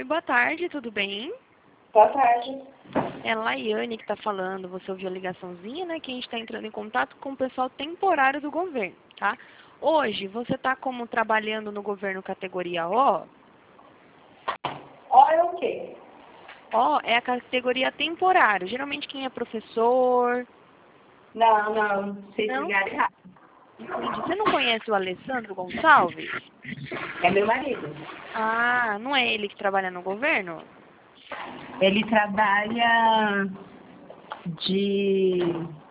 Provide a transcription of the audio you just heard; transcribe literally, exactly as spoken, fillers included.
boa tarde, tudo bem? Boa tarde. É a Laiane que está falando, você ouviu a ligaçãozinha, né? Que a gente está entrando em contato com o pessoal temporário do governo, tá? Hoje, você está como trabalhando no governo categoria O? Ó, é o quê? O é a categoria temporário. Geralmente quem é professor... Não, não, vocês Não? ligaram errado. Entendi. Você não conhece o Alessandro Gonçalves? É meu marido. Ah, não é ele que trabalha no governo? Ele trabalha de